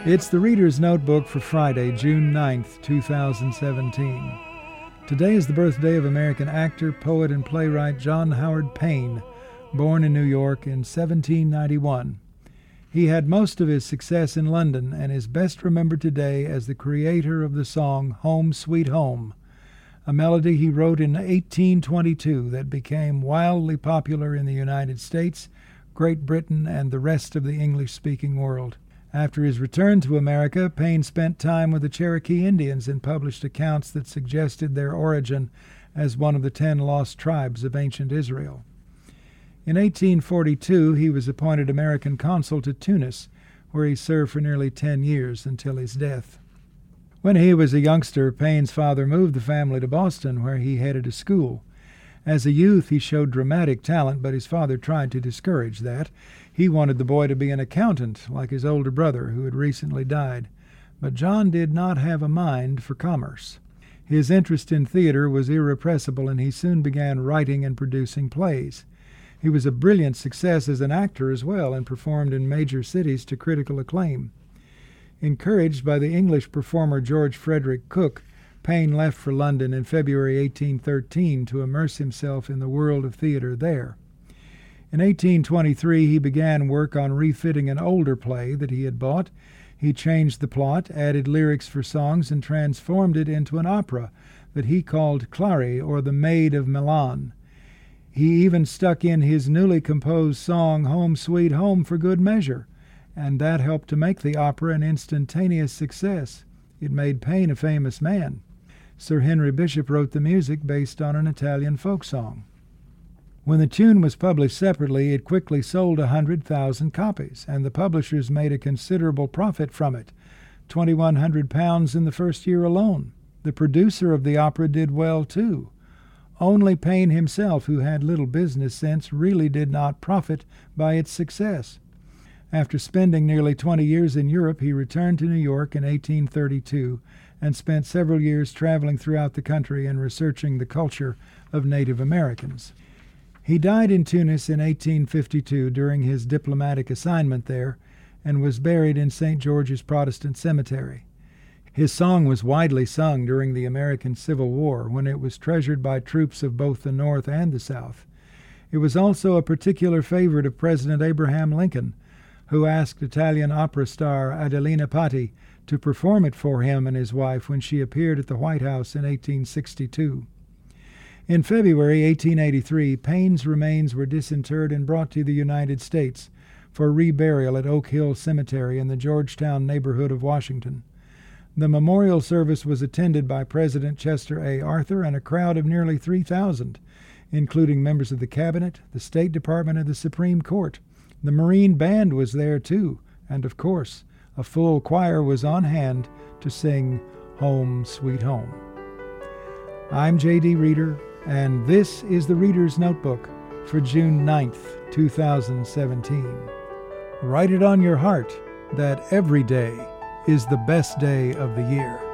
It's the Reader's Notebook for Friday, June 9th, 2017. Today is the birthday of American actor, poet, and playwright John Howard Payne, born in New York in 1791. He had most of his success in London and is best remembered today as the creator of the song Home Sweet Home, a melody he wrote in 1822 that became wildly popular in the United States, Great Britain, and the rest of the English-speaking world. After his return to America, Payne spent time with the Cherokee Indians and published accounts that suggested their origin as one of the 10 lost tribes of ancient Israel. In 1842, he was appointed American consul to Tunis, where he served for nearly 10 years until his death. When he was a youngster, Payne's father moved the family to Boston, where he headed a school. As a youth, he showed dramatic talent, but his father tried to discourage that. He wanted the boy to be an accountant, like his older brother, who had recently died. But John did not have a mind for commerce. His interest in theater was irrepressible, and he soon began writing and producing plays. He was a brilliant success as an actor as well, and performed in major cities to critical acclaim. Encouraged by the English performer George Frederick Cooke, Payne left for London in February 1813 to immerse himself in the world of theater there. In 1823, he began work on refitting an older play that he had bought. He changed the plot, added lyrics for songs, and transformed it into an opera that he called Clari, or The Maid of Milan. He even stuck in his newly composed song Home Sweet Home for good measure, and that helped to make the opera an instantaneous success. It made Payne a famous man. Sir Henry Bishop wrote the music based on an Italian folk song. When the tune was published separately, it quickly sold 100,000 copies, and the publishers made a considerable profit from it, £2,100 in the first year alone. The producer of the opera did well, too. Only Payne himself, who had little business sense, really did not profit by its success. After spending nearly 20 years in Europe, he returned to New York in 1832 and spent several years traveling throughout the country and researching the culture of Native Americans. He died in Tunis in 1852 during his diplomatic assignment there and was buried in St. George's Protestant Cemetery. His song was widely sung during the American Civil War, when it was treasured by troops of both the North and the South. It was also a particular favorite of President Abraham Lincoln, who asked Italian opera star Adelina Patti to perform it for him and his wife when she appeared at the White House in 1862. In February 1883, Payne's remains were disinterred and brought to the United States for reburial at Oak Hill Cemetery in the Georgetown neighborhood of Washington. The memorial service was attended by President Chester A. Arthur and a crowd of nearly 3,000, including members of the Cabinet, the State Department, and the Supreme Court. The Marine Band was there, too, and of course, a full choir was on hand to sing Home Sweet Home. I'm J.D. Reader, and this is the Reader's Notebook for June 9th, 2017. Write it on your heart that every day is the best day of the year.